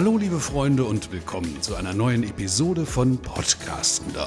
Hallo liebe Freunde und willkommen zu einer neuen Episode von Podcastender.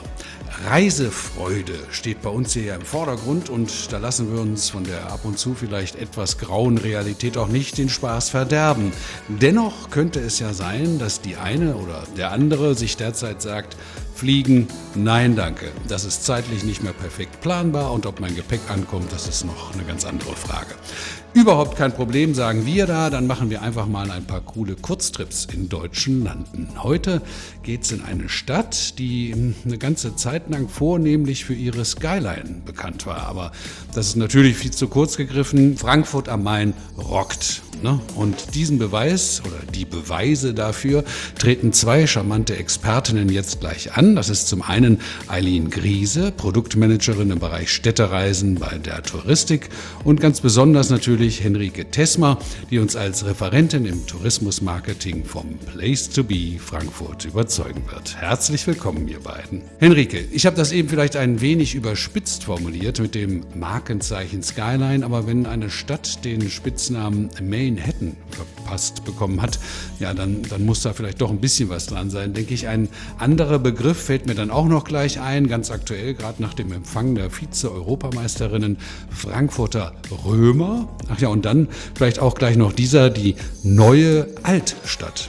Reisefreude steht bei uns hier ja im Vordergrund und da lassen wir uns von der ab und zu vielleicht etwas grauen Realität auch nicht den Spaß verderben. Dennoch könnte es ja sein, dass die eine oder der andere sich derzeit sagt, Fliegen, nein danke. Das ist zeitlich nicht mehr perfekt planbar und ob mein Gepäck ankommt, das ist noch eine ganz andere Frage. Überhaupt kein Problem, sagen wir da, dann machen wir einfach mal ein paar coole Kurztrips in deutschen Landen. Heute geht's in eine Stadt, die eine ganze Zeit lang vornehmlich für ihre Skyline bekannt war. Aber das ist natürlich viel zu kurz gegriffen. Frankfurt am Main rockt. Und diesen Beweis oder die Beweise dafür treten zwei charmante Expertinnen jetzt gleich an. Das ist zum einen Eileen Griese, Produktmanagerin im Bereich Städtereisen bei der Touristik und ganz besonders natürlich Henrike Tessmer, die uns als Referentin im Tourismusmarketing vom Place to Be Frankfurt überzeugen wird. Herzlich willkommen, ihr beiden. Henrike, ich habe das eben vielleicht ein wenig überspitzt formuliert mit dem Markenzeichen Skyline, aber wenn eine Stadt den Spitznamen Manhattan verpasst bekommen hat, ja, dann muss da vielleicht doch ein bisschen was dran sein, denke ich. Ein anderer Begriff fällt mir dann auch noch gleich ein, ganz aktuell, gerade nach dem Empfang der Vize-Europameisterinnen, Frankfurter Römer. Ach ja, und dann vielleicht auch gleich noch die neue Altstadt.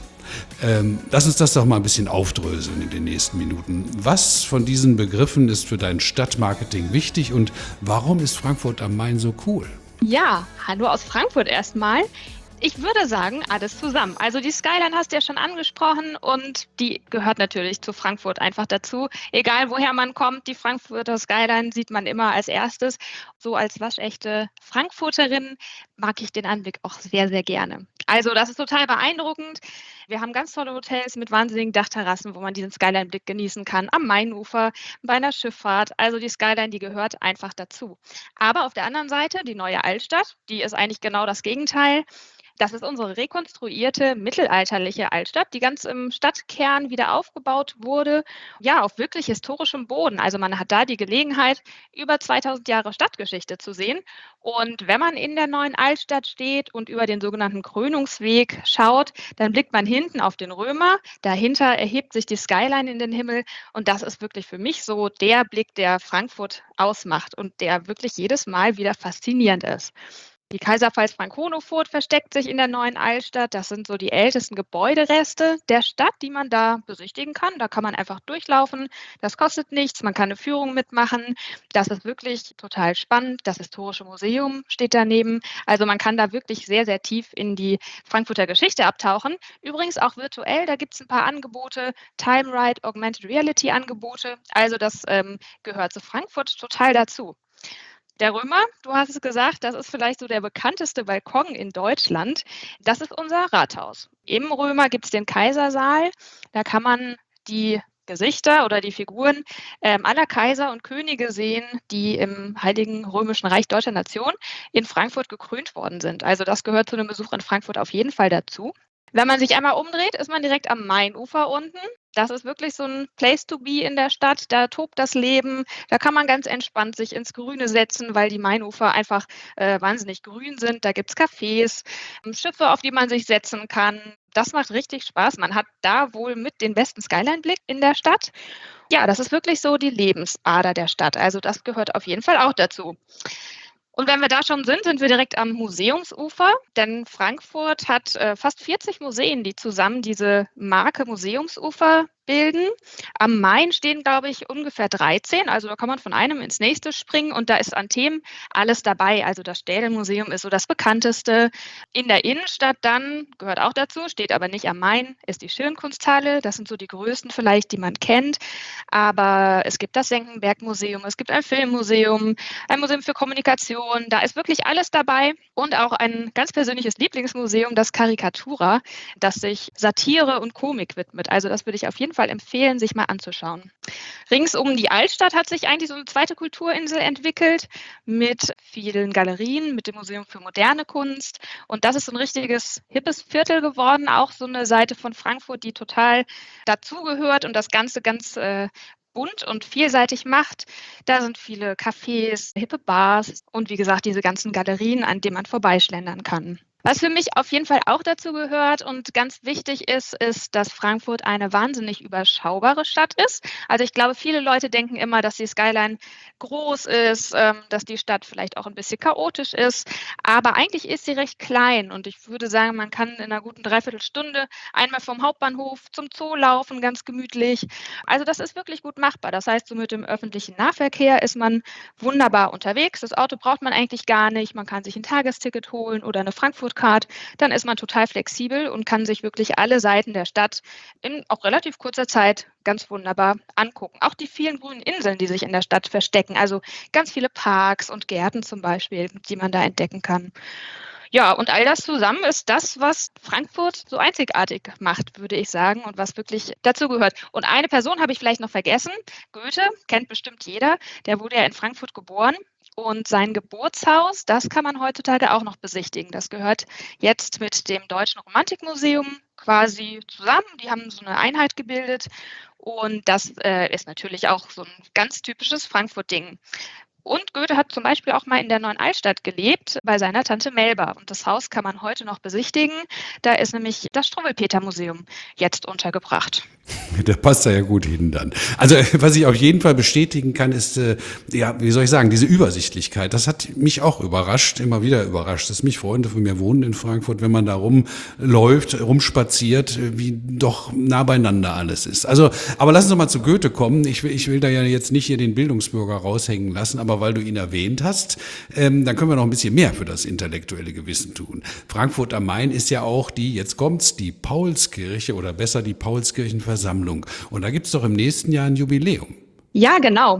Lass uns das doch mal ein bisschen aufdröseln in den nächsten Minuten. Was von diesen Begriffen ist für dein Stadtmarketing wichtig und warum ist Frankfurt am Main so cool? Ja, hallo aus Frankfurt erstmal. Ich würde sagen, alles zusammen. Also die Skyline hast du ja schon angesprochen und die gehört natürlich zu Frankfurt einfach dazu. Egal woher man kommt, die Frankfurter Skyline sieht man immer als erstes. So als waschechte Frankfurterin mag ich den Anblick auch sehr, sehr gerne. Also das ist total beeindruckend. Wir haben ganz tolle Hotels mit wahnsinnigen Dachterrassen, wo man diesen Skyline-Blick genießen kann. Am Mainufer, bei einer Schifffahrt. Also die Skyline, die gehört einfach dazu. Aber auf der anderen Seite, die neue Altstadt, die ist eigentlich genau das Gegenteil. Das ist unsere rekonstruierte mittelalterliche Altstadt, die ganz im Stadtkern wieder aufgebaut wurde, ja, auf wirklich historischem Boden. Also man hat da die Gelegenheit, über 2000 Jahre Stadtgeschichte zu sehen. Und wenn man in der neuen Altstadt steht und über den sogenannten Krönungsweg schaut, dann blickt man hinten auf den Römer. Dahinter erhebt sich die Skyline in den Himmel. Und das ist wirklich für mich so der Blick, der Frankfurt ausmacht und der wirklich jedes Mal wieder faszinierend ist. Die Kaiserpfalz-Frankono-Furt versteckt sich in der neuen Altstadt. Das sind so die ältesten Gebäudereste der Stadt, die man da besichtigen kann. Da kann man einfach durchlaufen. Das kostet nichts. Man kann eine Führung mitmachen. Das ist wirklich total spannend. Das Historische Museum steht daneben. Also man kann da wirklich sehr, sehr tief in die Frankfurter Geschichte abtauchen. Übrigens auch virtuell. Da gibt es ein paar Angebote. Time Ride, Augmented Reality Angebote. Also das gehört zu Frankfurt total dazu. Der Römer, du hast es gesagt, das ist vielleicht so der bekannteste Balkon in Deutschland. Das ist unser Rathaus. Im Römer gibt es den Kaisersaal. Da kann man die Gesichter oder die Figuren aller Kaiser und Könige sehen, die im Heiligen Römischen Reich Deutscher Nation in Frankfurt gekrönt worden sind. Also das gehört zu einem Besuch in Frankfurt auf jeden Fall dazu. Wenn man sich einmal umdreht, ist man direkt am Mainufer unten. Das ist wirklich so ein Place to be in der Stadt. Da tobt das Leben. Da kann man ganz entspannt sich ins Grüne setzen, weil die Mainufer einfach wahnsinnig grün sind. Da gibt es Cafés, Schiffe, auf die man sich setzen kann. Das macht richtig Spaß. Man hat da wohl mit den besten Skyline-Blick in der Stadt. Ja, das ist wirklich so die Lebensader der Stadt. Also das gehört auf jeden Fall auch dazu. Und wenn wir da schon sind, sind wir direkt am Museumsufer, denn Frankfurt hat fast 40 Museen, die zusammen diese Marke Museumsufer bilden. Am Main stehen, glaube ich, ungefähr 13. Also da kann man von einem ins nächste springen und da ist an Themen alles dabei. Also das Städelmuseum ist so das bekannteste. In der Innenstadt dann, gehört auch dazu, steht aber nicht am Main, ist die Schirnkunsthalle. Das sind so die größten vielleicht, die man kennt. Aber es gibt das Senckenberg-Museum, es gibt ein Filmmuseum, ein Museum für Kommunikation. Da ist wirklich alles dabei. Und auch ein ganz persönliches Lieblingsmuseum, das Karikatura, das sich Satire und Komik widmet. Also das würde ich auf jeden Fall empfehlen, sich mal anzuschauen. Rings um die Altstadt hat sich eigentlich so eine zweite Kulturinsel entwickelt mit vielen Galerien, mit dem Museum für moderne Kunst. Und das ist so ein richtiges hippes Viertel geworden, auch so eine Seite von Frankfurt, die total dazugehört und das Ganze ganz bunt und vielseitig macht. Da sind viele Cafés, hippe Bars und wie gesagt diese ganzen Galerien, an denen man vorbeischlendern kann. Was für mich auf jeden Fall auch dazu gehört und ganz wichtig ist, dass Frankfurt eine wahnsinnig überschaubare Stadt ist. Also ich glaube, viele Leute denken immer, dass die Skyline groß ist, dass die Stadt vielleicht auch ein bisschen chaotisch ist, aber eigentlich ist sie recht klein und ich würde sagen, man kann in einer guten Dreiviertelstunde einmal vom Hauptbahnhof zum Zoo laufen, ganz gemütlich. Also das ist wirklich gut machbar. Das heißt, so mit dem öffentlichen Nahverkehr ist man wunderbar unterwegs. Das Auto braucht man eigentlich gar nicht. Man kann sich ein Tagesticket holen oder eine Frankfurt-Card. Dann ist man total flexibel und kann sich wirklich alle Seiten der Stadt in auch relativ kurzer Zeit ganz wunderbar angucken. Auch die vielen grünen Inseln, die sich in der Stadt verstecken. Also ganz viele Parks und Gärten zum Beispiel, die man da entdecken kann. Ja, und all das zusammen ist das, was Frankfurt so einzigartig macht, würde ich sagen, und was wirklich dazugehört. Und eine Person habe ich vielleicht noch vergessen. Goethe kennt bestimmt jeder. Der wurde ja in Frankfurt geboren. Und sein Geburtshaus, das kann man heutzutage auch noch besichtigen. Das gehört jetzt mit dem Deutschen Romantikmuseum quasi zusammen. Die haben so eine Einheit gebildet. Und das ist natürlich auch so ein ganz typisches Frankfurt-Ding. Und Goethe hat zum Beispiel auch mal in der Neuen Altstadt gelebt, bei seiner Tante Melba. Und das Haus kann man heute noch besichtigen. Da ist nämlich das Struwwelpeter-Museum jetzt untergebracht. Da passt er ja gut hin dann. Also was ich auf jeden Fall bestätigen kann, ist, ja, wie soll ich sagen, diese Übersichtlichkeit. Das hat mich auch überrascht, immer wieder überrascht, dass mich Freunde von mir wohnen in Frankfurt, wenn man da rumläuft, rumspaziert, wie doch nah beieinander alles ist. Also, aber lass uns doch mal zu Goethe kommen. Ich will da ja jetzt nicht hier den Bildungsbürger raushängen lassen, aber weil du ihn erwähnt hast, dann können wir noch ein bisschen mehr für das intellektuelle Gewissen tun. Frankfurt am Main ist ja auch jetzt kommt's, die Paulskirche oder besser die Paulskirchenversammlung. Und da gibt's doch im nächsten Jahr ein Jubiläum. Ja, genau.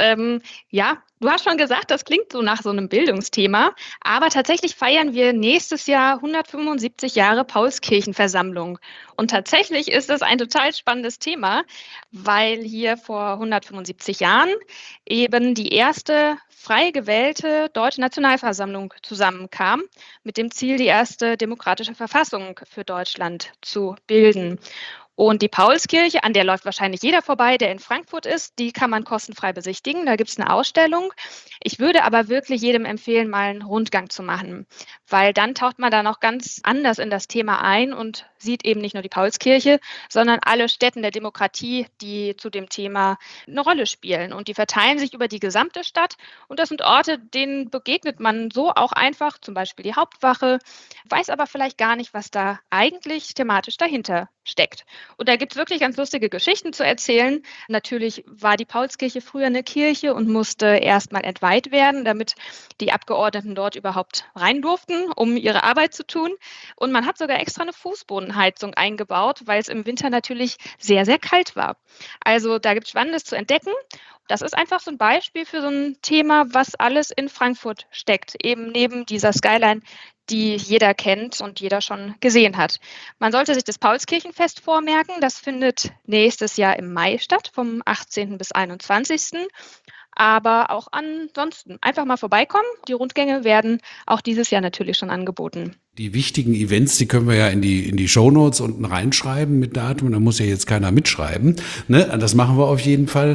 Ja, du hast schon gesagt, das klingt so nach so einem Bildungsthema. Aber tatsächlich feiern wir nächstes Jahr 175 Jahre Paulskirchenversammlung. Und tatsächlich ist das ein total spannendes Thema, weil hier vor 175 Jahren eben die erste frei gewählte Deutsche Nationalversammlung zusammenkam, mit dem Ziel, die erste demokratische Verfassung für Deutschland zu bilden. Und die Paulskirche, an der läuft wahrscheinlich jeder vorbei, der in Frankfurt ist, die kann man kostenfrei besichtigen. Da gibt es eine Ausstellung. Ich würde aber wirklich jedem empfehlen, mal einen Rundgang zu machen, weil dann taucht man da noch ganz anders in das Thema ein und sieht eben nicht nur die Paulskirche, sondern alle Stätten der Demokratie, die zu dem Thema eine Rolle spielen. Und die verteilen sich über die gesamte Stadt. Und das sind Orte, denen begegnet man so auch einfach, zum Beispiel die Hauptwache, weiß aber vielleicht gar nicht, was da eigentlich thematisch dahinter steckt. Und da gibt es wirklich ganz lustige Geschichten zu erzählen. Natürlich war die Paulskirche früher eine Kirche und musste erstmal entweiht werden, damit die Abgeordneten dort überhaupt rein durften, um ihre Arbeit zu tun. Und man hat sogar extra eine Fußbodenheizung eingebaut, weil es im Winter natürlich sehr, sehr kalt war. Also da gibt es Spannendes zu entdecken. Das ist einfach so ein Beispiel für so ein Thema, was alles in Frankfurt steckt, eben neben dieser Skyline, die jeder kennt und jeder schon gesehen hat. Man sollte sich das Paulskirchenfest vormerken. Das findet nächstes Jahr im Mai statt, vom 18. bis 21. Aber auch ansonsten einfach mal vorbeikommen. Die Rundgänge werden auch dieses Jahr natürlich schon angeboten. Die wichtigen Events, die können wir ja in die Shownotes unten reinschreiben mit Datum. Da muss ja jetzt keiner mitschreiben. Ne? Das machen wir auf jeden Fall.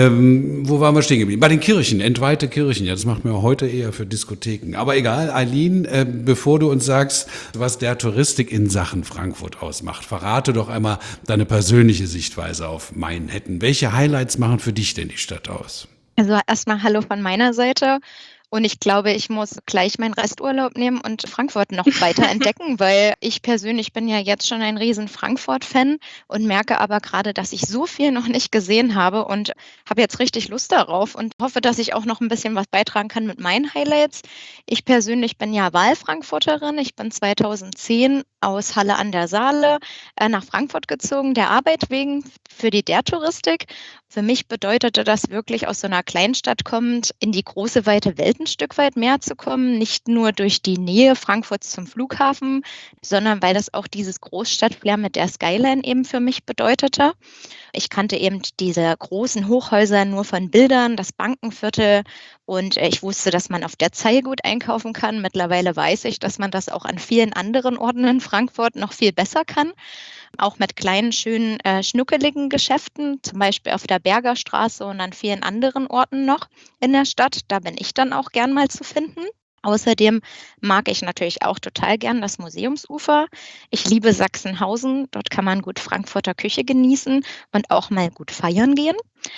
Wo waren wir stehen geblieben? Bei den Kirchen, entweihte Kirchen. Ja, das macht man heute eher für Diskotheken. Aber egal, Eileen, bevor du uns sagst, was der Touristik in Sachen Frankfurt ausmacht, verrate doch einmal deine persönliche Sichtweise auf Manhattan. Welche Highlights machen für dich denn die Stadt aus? Also erstmal Hallo von meiner Seite. Und ich glaube, ich muss gleich meinen Resturlaub nehmen und Frankfurt noch weiter entdecken, weil ich persönlich bin ja jetzt schon ein riesen Frankfurt-Fan und merke aber gerade, dass ich so viel noch nicht gesehen habe und habe jetzt richtig Lust darauf und hoffe, dass ich auch noch ein bisschen was beitragen kann mit meinen Highlights. Ich persönlich bin ja Wahlfrankfurterin. Ich bin 2010 aus Halle an der Saale nach Frankfurt gezogen, der Arbeit wegen für die Der-Touristik. Für mich bedeutete das wirklich aus so einer Kleinstadt kommend in die große, weite Welt ein Stück weit mehr zu kommen, nicht nur durch die Nähe Frankfurts zum Flughafen, sondern weil das auch dieses Großstadtflair mit der Skyline eben für mich bedeutete. Ich kannte eben diese großen Hochhäuser nur von Bildern, das Bankenviertel und ich wusste, dass man auf der Zeil gut einkaufen kann. Mittlerweile weiß ich, dass man das auch an vielen anderen Orten in Frankfurt noch viel besser kann. Auch mit kleinen, schönen, schnuckeligen Geschäften, zum Beispiel auf der Bergerstraße und an vielen anderen Orten noch in der Stadt. Da bin ich dann auch gern mal zu finden. Außerdem mag ich natürlich auch total gern das Museumsufer. Ich liebe Sachsenhausen. Dort kann man gut Frankfurter Küche genießen und auch mal gut feiern gehen.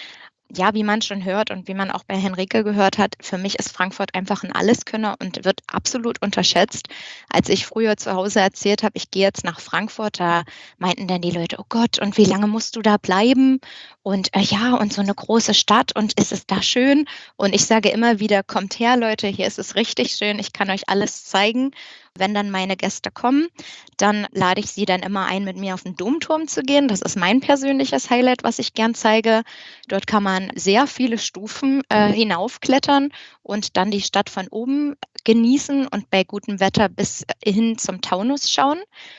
Ja, wie man schon hört und wie man auch bei Henrike gehört hat, für mich ist Frankfurt einfach ein Alleskönner und wird absolut unterschätzt. Als ich früher zu Hause erzählt habe, ich gehe jetzt nach Frankfurt, da meinten dann die Leute, oh Gott, und wie lange musst du da bleiben? Und ja, und so eine große Stadt und ist es da schön? Und ich sage immer wieder, kommt her, Leute, hier ist es richtig schön, ich kann euch alles zeigen. Wenn dann meine Gäste kommen, dann lade ich sie dann immer ein, mit mir auf den Domturm zu gehen. Das ist mein persönliches Highlight, was ich gern zeige. Dort kann man sehr viele Stufen hinaufklettern und dann die Stadt von oben genießen und bei gutem Wetter bis hin zum Taunus schauen.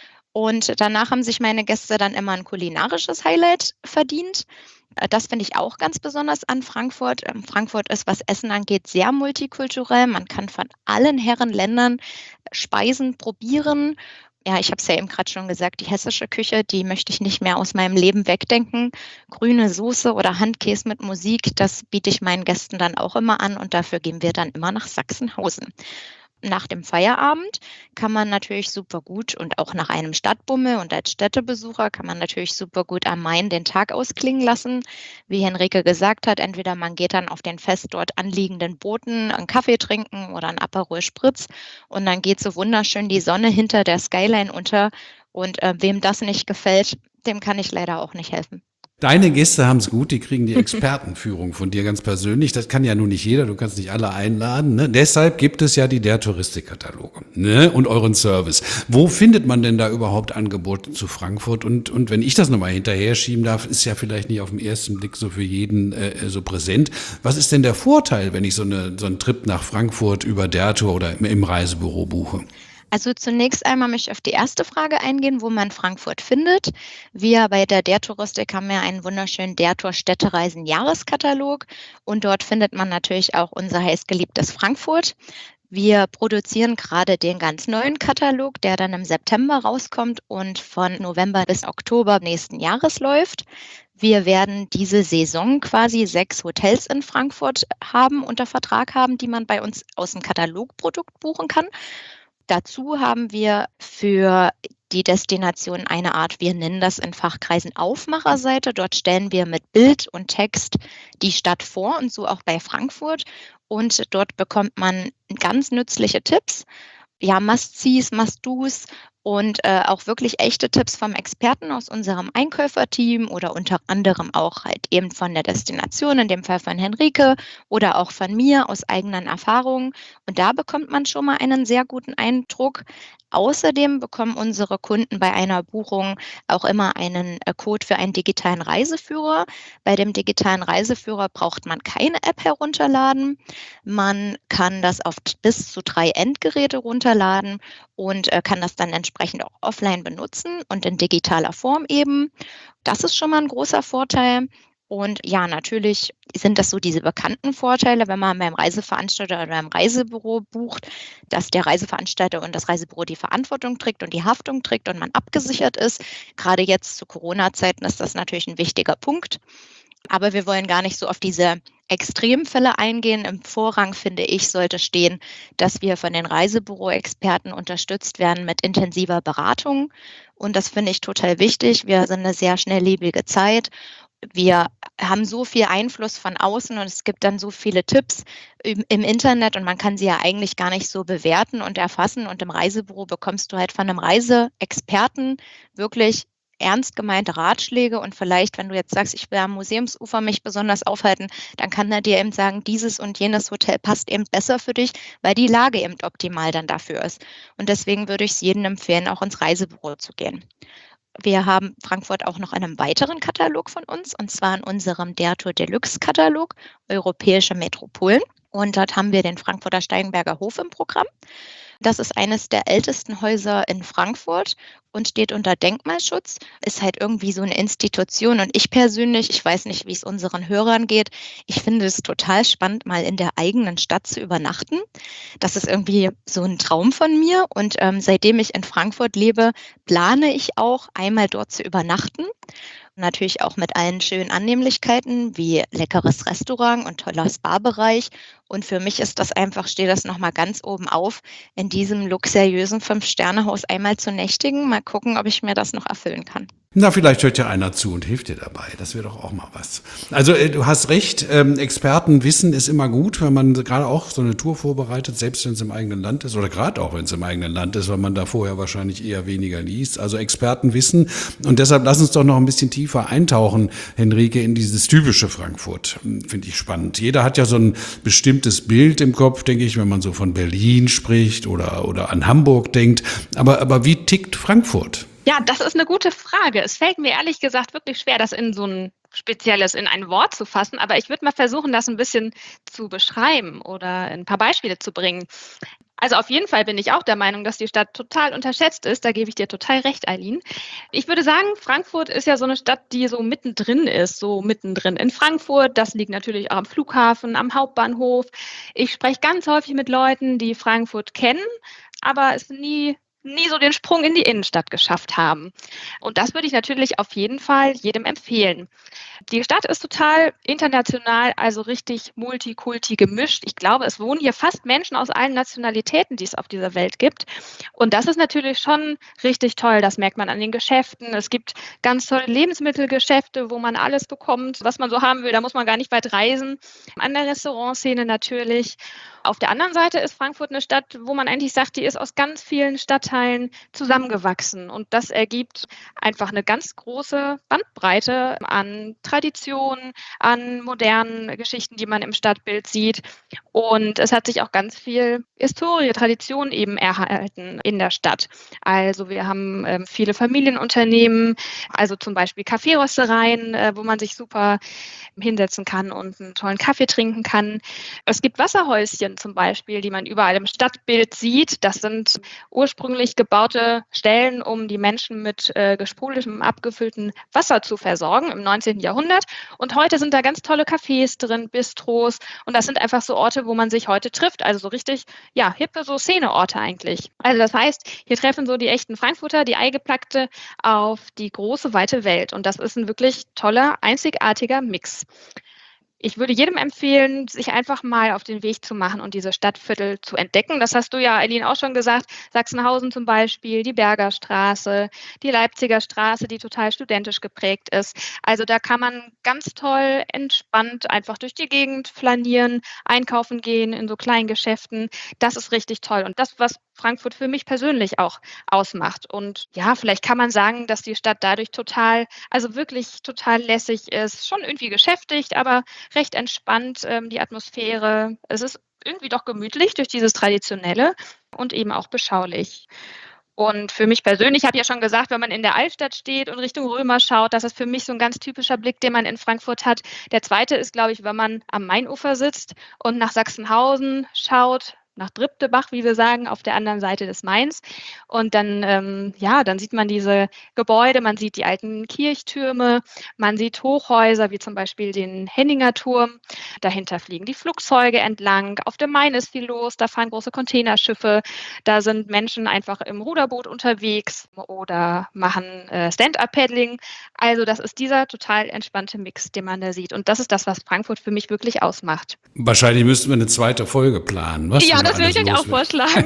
Und danach haben sich meine Gäste dann immer ein kulinarisches Highlight verdient. Das finde ich auch ganz besonders an Frankfurt. Frankfurt ist, was Essen angeht, sehr multikulturell. Man kann von allen Herren Ländern Speisen probieren. Ja, ich habe es ja eben gerade schon gesagt, die hessische Küche, die möchte ich nicht mehr aus meinem Leben wegdenken. Grüne Soße oder Handkäse mit Musik, das biete ich meinen Gästen dann auch immer an und dafür gehen wir dann immer nach Sachsenhausen. Nach dem Feierabend kann man natürlich super gut und auch nach einem Stadtbummel und als Städtebesucher kann man natürlich super gut am Main den Tag ausklingen lassen. Wie Henrike gesagt hat, entweder man geht dann auf den fest dort anliegenden Booten einen Kaffee trinken oder einen Aperol Spritz und dann geht so wunderschön die Sonne hinter der Skyline unter und wem das nicht gefällt, dem kann ich leider auch nicht helfen. Deine Gäste haben es gut, die kriegen die Expertenführung von dir ganz persönlich. Das kann ja nun nicht jeder, du kannst nicht alle einladen. Ne? Deshalb gibt es ja die Der Touristik-Kataloge, ne? Und euren Service. Wo findet man denn da überhaupt Angebote zu Frankfurt? Und wenn ich das nochmal hinterher schieben darf, ist ja vielleicht nicht auf den ersten Blick so für jeden so präsent. Was ist denn der Vorteil, wenn ich so einen Trip nach Frankfurt über der Tour oder im Reisebüro buche? Also zunächst einmal möchte ich auf die erste Frage eingehen, wo man Frankfurt findet. Wir bei der Touristik haben ja einen wunderschönen Der Tour Städtereisen Jahreskatalog und dort findet man natürlich auch unser heißgeliebtes Frankfurt. Wir produzieren gerade den ganz neuen Katalog, der dann im September rauskommt und von November bis Oktober nächsten Jahres läuft. Wir werden diese Saison quasi 6 Hotels in Frankfurt unter Vertrag haben, die man bei uns aus dem Katalogprodukt buchen kann. Dazu haben wir für die Destination eine Art, wir nennen das in Fachkreisen Aufmacherseite. Dort stellen wir mit Bild und Text die Stadt vor und so auch bei Frankfurt. Und dort bekommt man ganz nützliche Tipps, ja, Must-Sees, Must-Dos und auch wirklich echte Tipps vom Experten aus unserem Einkäuferteam oder unter anderem auch halt eben von der Destination, in dem Fall von Henrike oder auch von mir aus eigenen Erfahrungen. Und da bekommt man schon mal einen sehr guten Eindruck. Außerdem bekommen unsere Kunden bei einer Buchung auch immer einen Code für einen digitalen Reiseführer. Bei dem digitalen Reiseführer braucht man keine App herunterladen. Man kann das auf bis zu 3 Endgeräte runterladen und kann das dann entsprechend auch offline benutzen und in digitaler Form eben. Das ist schon mal ein großer Vorteil. Und ja, natürlich sind das so diese bekannten Vorteile, wenn man beim Reiseveranstalter oder beim Reisebüro bucht, dass der Reiseveranstalter und das Reisebüro die Verantwortung trägt und die Haftung trägt und man abgesichert ist. Gerade jetzt zu Corona-Zeiten ist das natürlich ein wichtiger Punkt. Aber wir wollen gar nicht so auf diese Extremfälle eingehen. Im Vorrang, finde ich, sollte stehen, dass wir von den Reisebüro-Experten unterstützt werden mit intensiver Beratung. Und das finde ich total wichtig. Wir sind eine sehr schnelllebige Zeit. Wir haben so viel Einfluss von außen und es gibt dann so viele Tipps im Internet und man kann sie ja eigentlich gar nicht so bewerten und erfassen. Und im Reisebüro bekommst du halt von einem Reiseexperten wirklich ernst gemeinte Ratschläge und vielleicht, wenn du jetzt sagst, ich will am Museumsufer mich besonders aufhalten, dann kann er dir eben sagen, dieses und jenes Hotel passt eben besser für dich, weil die Lage eben optimal dann dafür ist. Und deswegen würde ich es jedem empfehlen, auch ins Reisebüro zu gehen. Wir haben Frankfurt auch noch in einem weiteren Katalog von uns, und zwar in unserem Der Tour Deluxe Katalog, Europäische Metropolen. Und dort haben wir den Frankfurter Steigenberger Hof im Programm. Das ist eines der ältesten Häuser in Frankfurt und steht unter Denkmalschutz, ist halt irgendwie so eine Institution. Und ich persönlich, ich weiß nicht, wie es unseren Hörern geht, ich finde es total spannend, mal in der eigenen Stadt zu übernachten. Das ist irgendwie so ein Traum von mir. Und seitdem ich in Frankfurt lebe, plane ich auch, einmal dort zu übernachten. Natürlich auch mit allen schönen Annehmlichkeiten wie leckeres Restaurant und toller Spa-Bereich. Und für mich ist das einfach, steht das nochmal ganz oben auf, in diesem luxuriösen Fünf-Sterne-Haus einmal zu nächtigen. Mal gucken, ob ich mir das noch erfüllen kann. Na, vielleicht hört ja einer zu und hilft dir dabei. Das wäre doch auch mal was. Also du hast recht, Expertenwissen ist immer gut, wenn man gerade auch so eine Tour vorbereitet, selbst wenn es im eigenen Land ist oder gerade auch wenn es im eigenen Land ist, weil man da vorher wahrscheinlich eher weniger liest. Also Expertenwissen. Und deshalb lass uns doch noch ein bisschen tiefer eintauchen, Henrike, in dieses typische Frankfurt. Finde ich spannend. Jeder hat ja so ein bestimmtes Bild im Kopf, denke ich, wenn man so von Berlin spricht oder an Hamburg denkt. Aber wie tickt Frankfurt? Ja, das ist eine gute Frage. Es fällt mir ehrlich gesagt wirklich schwer, das in so ein Spezielles, in ein Wort zu fassen, aber ich würde mal versuchen, das ein bisschen zu beschreiben oder ein paar Beispiele zu bringen. Also auf jeden Fall bin ich auch der Meinung, dass die Stadt total unterschätzt ist. Da gebe ich dir total recht, Eileen. Ich würde sagen, Frankfurt ist ja so eine Stadt, die so mittendrin ist, so mittendrin in Frankfurt. Das liegt natürlich auch am Flughafen, am Hauptbahnhof. Ich spreche ganz häufig mit Leuten, die Frankfurt kennen, aber es nie so den Sprung in die Innenstadt geschafft haben. Und das würde ich natürlich auf jeden Fall jedem empfehlen. Die Stadt ist total international, also richtig multikulti gemischt. Ich glaube, es wohnen hier fast Menschen aus allen Nationalitäten, die es auf dieser Welt gibt. Und das ist natürlich schon richtig toll. Das merkt man an den Geschäften. Es gibt ganz tolle Lebensmittelgeschäfte, wo man alles bekommt, was man so haben will. Da muss man gar nicht weit reisen. An der Restaurantszene natürlich. Auf der anderen Seite ist Frankfurt eine Stadt, wo man eigentlich sagt, die ist aus ganz vielen Stadtteilen zusammengewachsen. Und das ergibt einfach eine ganz große Bandbreite an Traditionen, an modernen Geschichten, die man im Stadtbild sieht. Und es hat sich auch ganz viel Historie, Tradition eben erhalten in der Stadt. Also wir haben viele Familienunternehmen, also zum Beispiel Kaffeeröstereien, wo man sich super hinsetzen kann und einen tollen Kaffee trinken kann. Es gibt Wasserhäuschen zum Beispiel, die man überall im Stadtbild sieht. Das sind ursprünglich gebaute Stellen, um die Menschen mit gesprudeltem, abgefülltem Wasser zu versorgen im 19. Jahrhundert. Und heute sind da ganz tolle Cafés drin, Bistros. Und das sind einfach so Orte, wo man sich heute trifft. Also so richtig, ja, hippe so Szeneorte eigentlich. Also das heißt, hier treffen so die echten Frankfurter, die Eingeplackte auf die große, weite Welt. Und das ist ein wirklich toller, einzigartiger Mix. Ich würde jedem empfehlen, sich einfach mal auf den Weg zu machen und diese Stadtviertel zu entdecken. Das hast du ja, Eileen, auch schon gesagt. Sachsenhausen zum Beispiel, die Bergerstraße, die Leipziger Straße, die total studentisch geprägt ist. Also da kann man ganz toll, entspannt einfach durch die Gegend flanieren, einkaufen gehen in so kleinen Geschäften. Das ist richtig toll. Und das, was Frankfurt für mich persönlich auch ausmacht. Und ja, vielleicht kann man sagen, dass die Stadt dadurch total, also wirklich total lässig ist. Schon irgendwie geschäftigt, aber recht entspannt, die Atmosphäre. Es ist irgendwie doch gemütlich durch dieses Traditionelle und eben auch beschaulich. Und für mich persönlich, ich habe ja schon gesagt, wenn man in der Altstadt steht und Richtung Römer schaut, das ist für mich so ein ganz typischer Blick, den man in Frankfurt hat. Der zweite ist, glaube ich, wenn man am Mainufer sitzt und nach Sachsenhausen schaut, nach Dribtebach, wie wir sagen, auf der anderen Seite des Mains. Und dann, ja, dann sieht man diese Gebäude, man sieht die alten Kirchtürme, man sieht Hochhäuser, wie zum Beispiel den Henninger Turm. Dahinter fliegen die Flugzeuge entlang. Auf dem Main ist viel los, da fahren große Containerschiffe. Da sind Menschen einfach im Ruderboot unterwegs oder machen Stand-up-Paddling. Also das ist dieser total entspannte Mix, den man da sieht. Und das ist das, was Frankfurt für mich wirklich ausmacht. Wahrscheinlich müssten wir eine zweite Folge planen. Was? Ja, das würde ich euch auch vorschlagen.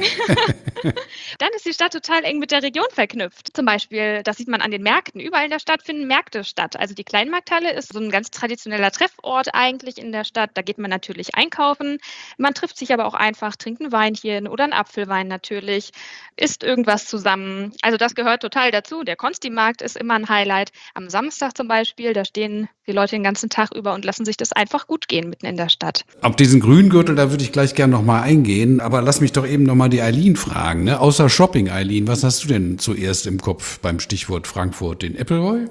Dann ist die Stadt total eng mit der Region verknüpft. Zum Beispiel, das sieht man an den Märkten. Überall in der Stadt finden Märkte statt. Also die Kleinmarkthalle ist so ein ganz traditioneller Treffort eigentlich in der Stadt. Da geht man natürlich einkaufen. Man trifft sich aber auch einfach, trinkt ein Weinchen oder einen Apfelwein natürlich, isst irgendwas zusammen. Also das gehört total dazu. Der Consti-Markt ist immer ein Highlight. Am Samstag zum Beispiel, da stehen die Leute den ganzen Tag über und lassen sich das einfach gut gehen mitten in der Stadt. Auf diesen Grüngürtel, da würde ich gleich gerne nochmal eingehen. Aber lass mich doch eben nochmal die Eileen fragen. Ne? Außer Shopping, Eileen, was hast du denn zuerst im Kopf beim Stichwort Frankfurt? Den Appleboy?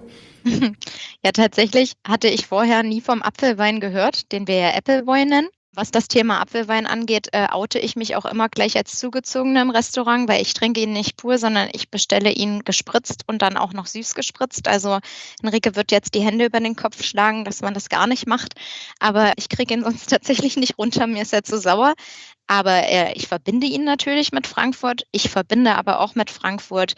Ja, tatsächlich hatte ich vorher nie vom Apfelwein gehört, den wir ja Appleboy nennen. Was das Thema Apfelwein angeht, oute ich mich auch immer gleich als Zugezogene im Restaurant, weil ich trinke ihn nicht pur, sondern ich bestelle ihn gespritzt und dann auch noch süß gespritzt. Also Henrike wird jetzt die Hände über den Kopf schlagen, dass man das gar nicht macht. Aber ich kriege ihn sonst tatsächlich nicht runter, mir ist er zu sauer. Aber ich verbinde ihn natürlich mit Frankfurt. Ich verbinde aber auch mit Frankfurt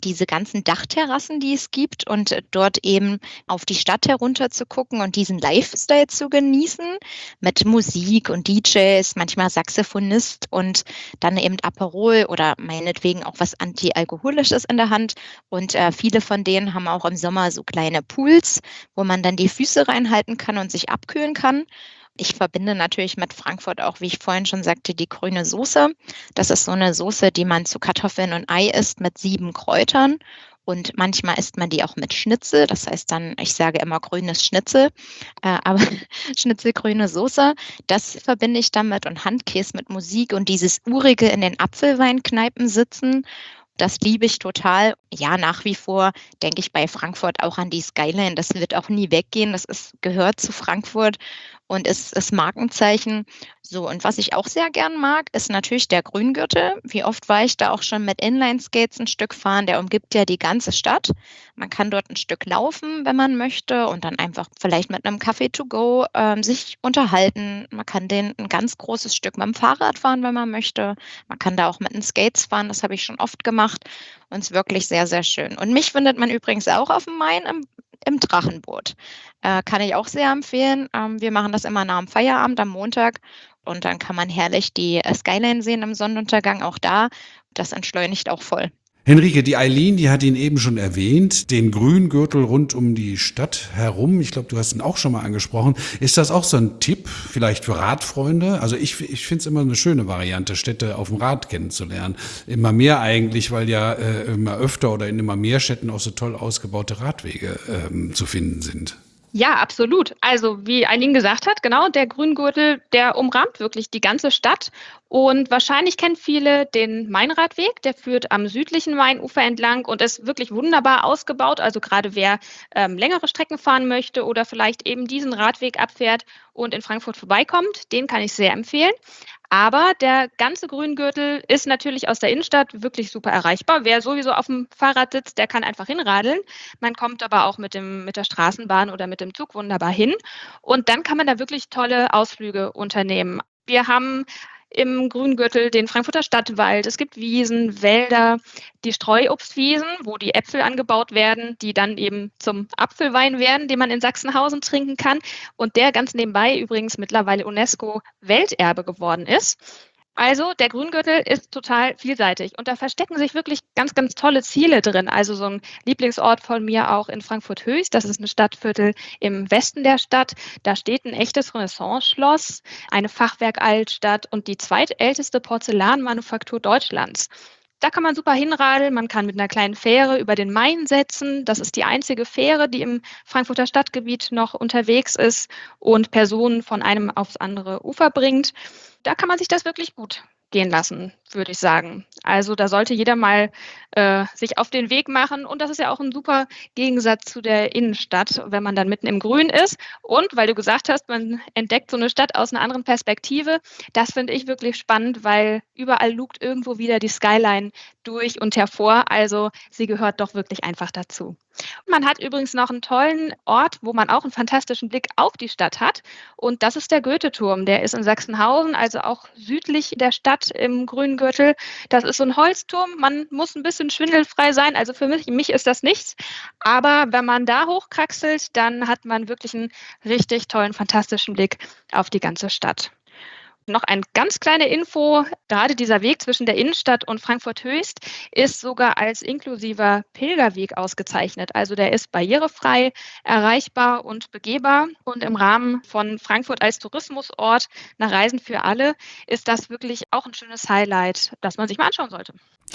diese ganzen Dachterrassen, die es gibt und dort eben auf die Stadt herunter zu gucken und diesen Lifestyle zu genießen mit Musik und DJs, manchmal Saxophonist und dann eben Aperol oder meinetwegen auch was Antialkoholisches in der Hand. Und viele von denen haben auch im Sommer so kleine Pools, wo man dann die Füße reinhalten kann und sich abkühlen kann. Ich verbinde natürlich mit Frankfurt auch, wie ich vorhin schon sagte, die grüne Soße. Das ist so eine Soße, die man zu Kartoffeln und Ei isst mit 7 Kräutern. Und manchmal isst man die auch mit Schnitzel. Das heißt dann, ich sage immer grünes Schnitzel, aber Schnitzelgrüne Soße, das verbinde ich damit und Handkäse mit Musik und dieses Urige in den Apfelweinkneipen sitzen. Das liebe ich total. Ja, nach wie vor denke ich bei Frankfurt auch an die Skyline. Das wird auch nie weggehen. Gehört zu Frankfurt und ist das Markenzeichen. So, und was ich auch sehr gern mag, ist natürlich der Grüngürtel. Wie oft war ich da auch schon mit Inline-Skates ein Stück fahren? Der umgibt ja die ganze Stadt. Man kann dort ein Stück laufen, wenn man möchte, und dann einfach vielleicht mit einem Kaffee to go sich unterhalten. Man kann ein ganz großes Stück mit dem Fahrrad fahren, wenn man möchte. Man kann da auch mit den Skates fahren. Das habe ich schon oft gemacht und es ist wirklich sehr, sehr schön. Und mich findet man übrigens auch auf dem Main im Drachenboot. Kann ich auch sehr empfehlen. Wir machen das immer nach dem Feierabend am Montag und dann kann man herrlich die Skyline sehen im Sonnenuntergang auch da. Das entschleunigt auch voll. Henrike, die Eileen, die hat ihn eben schon erwähnt, den Grüngürtel rund um die Stadt herum. Ich glaube, du hast ihn auch schon mal angesprochen. Ist das auch so ein Tipp vielleicht für Radfreunde? Also ich finde es immer eine schöne Variante, Städte auf dem Rad kennenzulernen. Immer mehr eigentlich, weil ja immer öfter oder in immer mehr Städten auch so toll ausgebaute Radwege zu finden sind. Ja, absolut. Also wie Eileen gesagt hat, genau, der Grüngürtel, der umrahmt wirklich die ganze Stadt. Und wahrscheinlich kennen viele den Mainradweg, der führt am südlichen Mainufer entlang und ist wirklich wunderbar ausgebaut. Also gerade wer längere Strecken fahren möchte oder vielleicht eben diesen Radweg abfährt und in Frankfurt vorbeikommt, den kann ich sehr empfehlen. Aber der ganze Grüngürtel ist natürlich aus der Innenstadt wirklich super erreichbar. Wer sowieso auf dem Fahrrad sitzt, der kann einfach hinradeln. Man kommt aber auch mit der Straßenbahn oder mit dem Zug wunderbar hin. Und dann kann man da wirklich tolle Ausflüge unternehmen. Wir haben im Grüngürtel den Frankfurter Stadtwald. Es gibt Wiesen, Wälder, die Streuobstwiesen, wo die Äpfel angebaut werden, die dann eben zum Apfelwein werden, den man in Sachsenhausen trinken kann. Und der ganz nebenbei übrigens mittlerweile UNESCO-Welterbe geworden ist. Also der Grüngürtel ist total vielseitig und da verstecken sich wirklich ganz, ganz tolle Ziele drin. Also so ein Lieblingsort von mir auch in Frankfurt-Höchst, das ist ein Stadtviertel im Westen der Stadt. Da steht ein echtes Renaissance-Schloss, eine Fachwerk-Altstadt und die zweitälteste Porzellanmanufaktur Deutschlands. Da kann man super hinradeln, man kann mit einer kleinen Fähre über den Main setzen. Das ist die einzige Fähre, die im Frankfurter Stadtgebiet noch unterwegs ist und Personen von einem aufs andere Ufer bringt. Da kann man sich das wirklich gut gehen lassen, würde ich sagen. Also da sollte jeder mal sich auf den Weg machen. Und das ist ja auch ein super Gegensatz zu der Innenstadt, wenn man dann mitten im Grün ist. Und weil du gesagt hast, man entdeckt so eine Stadt aus einer anderen Perspektive, das finde ich wirklich spannend, weil überall lugt irgendwo wieder die Skyline durch und hervor. Also sie gehört doch wirklich einfach dazu. Man hat übrigens noch einen tollen Ort, wo man auch einen fantastischen Blick auf die Stadt hat. Und das ist der Goethe-Turm. Der ist in Sachsenhausen, also auch südlich der Stadt im Grüngürtel. Das ist so ein Holzturm. Man muss ein bisschen schwindelfrei sein. Also für mich ist das nichts. Aber wenn man da hochkraxelt, dann hat man wirklich einen richtig tollen, fantastischen Blick auf die ganze Stadt. Noch eine ganz kleine Info, gerade dieser Weg zwischen der Innenstadt und Frankfurt-Höchst ist sogar als inklusiver Pilgerweg ausgezeichnet. Also der ist barrierefrei, erreichbar und begehbar. Und im Rahmen von Frankfurt als Tourismusort nach Reisen für alle ist das wirklich auch ein schönes Highlight, das man sich mal anschauen sollte.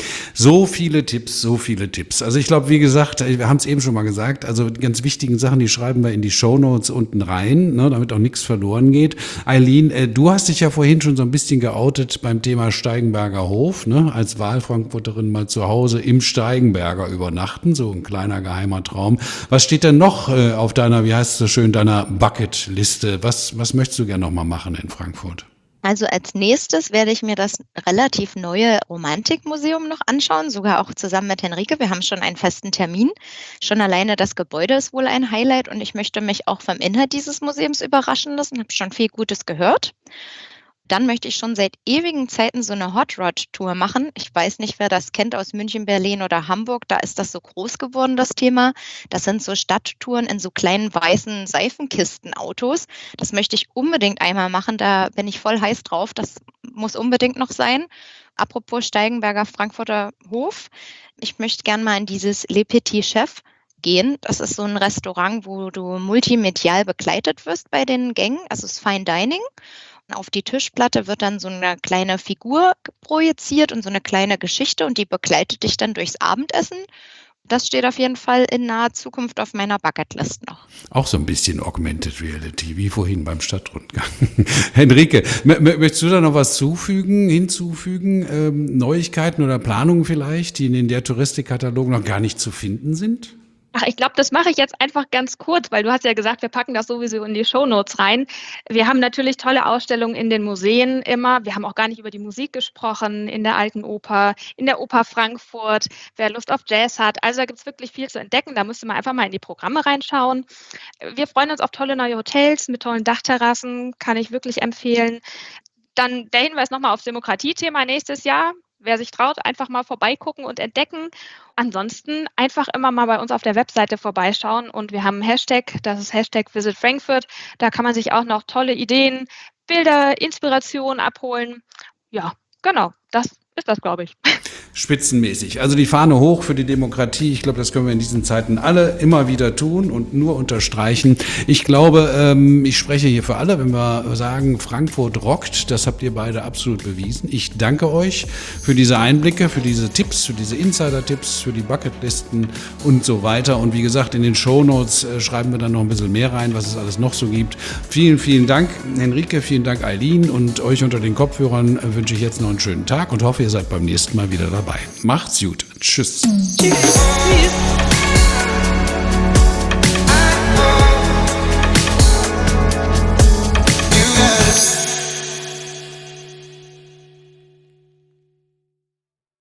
So viele Tipps, so viele Tipps. Also ich glaube, wie gesagt, wir haben es eben schon mal gesagt, also die ganz wichtigen Sachen, die schreiben wir in die Shownotes unten rein, ne, damit auch nichts verloren geht. Eileen, du hast dich ja vorhin schon so ein bisschen geoutet beim Thema Steigenberger Hof, ne, als Wahlfrankfurterin mal zu Hause im Steigenberger übernachten, so ein kleiner geheimer Traum. Was steht denn noch auf deiner, wie heißt es so schön, deiner Bucketliste? Was möchtest du gerne noch mal machen in Frankfurt? Also als nächstes werde ich mir das relativ neue Romantikmuseum noch anschauen, sogar auch zusammen mit Henrike. Wir haben schon einen festen Termin. Schon alleine das Gebäude ist wohl ein Highlight und ich möchte mich auch vom Inhalt dieses Museums überraschen lassen. Ich habe schon viel Gutes gehört. Dann möchte ich schon seit ewigen Zeiten so eine Hot Rod Tour machen. Ich weiß nicht, wer das kennt aus München, Berlin oder Hamburg. Da ist das so groß geworden, das Thema. Das sind so Stadttouren in so kleinen weißen Seifenkistenautos. Das möchte ich unbedingt einmal machen. Da bin ich voll heiß drauf. Das muss unbedingt noch sein. Apropos Steigenberger Frankfurter Hof. Ich möchte gerne mal in dieses Le Petit Chef gehen. Das ist so ein Restaurant, wo du multimedial begleitet wirst bei den Gängen. Also es ist Fine Dining. Auf die Tischplatte wird dann so eine kleine Figur projiziert und so eine kleine Geschichte und die begleitet dich dann durchs Abendessen. Das steht auf jeden Fall in naher Zukunft auf meiner Bucketlist noch. Auch so ein bisschen Augmented Reality, wie vorhin beim Stadtrundgang. Henrike, möchtest du da noch was hinzufügen? Neuigkeiten oder Planungen vielleicht, die in der Touristikkatalog noch gar nicht zu finden sind? Ach, ich glaube, das mache ich jetzt einfach ganz kurz, weil du hast ja gesagt, wir packen das sowieso in die Shownotes rein. Wir haben natürlich tolle Ausstellungen in den Museen immer. Wir haben auch gar nicht über die Musik gesprochen, in der Alten Oper, in der Oper Frankfurt, wer Lust auf Jazz hat. Also da gibt es wirklich viel zu entdecken. Da müsste man einfach mal in die Programme reinschauen. Wir freuen uns auf tolle neue Hotels mit tollen Dachterrassen, kann ich wirklich empfehlen. Dann der Hinweis nochmal aufs Demokratiethema nächstes Jahr. Wer sich traut, einfach mal vorbeigucken und entdecken. Ansonsten einfach immer mal bei uns auf der Webseite vorbeischauen und wir haben einen Hashtag, das ist Hashtag Visit Frankfurt. Da kann man sich auch noch tolle Ideen, Bilder, Inspirationen abholen. Ja, genau, das ist das, glaube ich. Spitzenmäßig. Also die Fahne hoch für die Demokratie. Ich glaube, das können wir in diesen Zeiten alle immer wieder tun und nur unterstreichen. Ich glaube, ich spreche hier für alle, wenn wir sagen, Frankfurt rockt. Das habt ihr beide absolut bewiesen. Ich danke euch für diese Einblicke, für diese Tipps, für diese Insider-Tipps, für die Bucketlisten und so weiter. Und wie gesagt, in den Shownotes schreiben wir dann noch ein bisschen mehr rein, was es alles noch so gibt. Vielen, vielen Dank, Henrike. Vielen Dank, Eileen. Und euch unter den Kopfhörern wünsche ich jetzt noch einen schönen Tag und hoffe, ihr seid beim nächsten Mal wieder dabei. Macht's gut. Tschüss. Tschüss.